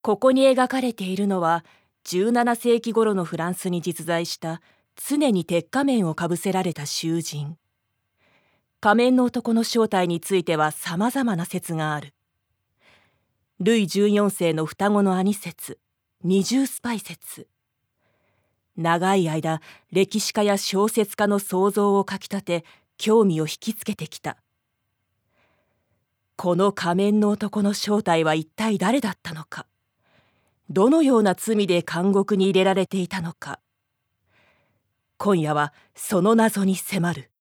ここに描かれているのは17世紀頃のフランスに実在した常に鉄仮面をかぶせられた囚人。仮面の男の正体についてはさまざまな説がある。ルイ14世の双子の兄説、二重スパイ説。長い間歴史家や小説家の想像をかきたて興味を引きつけてきた。この仮面の男の正体は一体誰だったのか。どのような罪で監獄に入れられていたのか。今夜はその謎に迫る。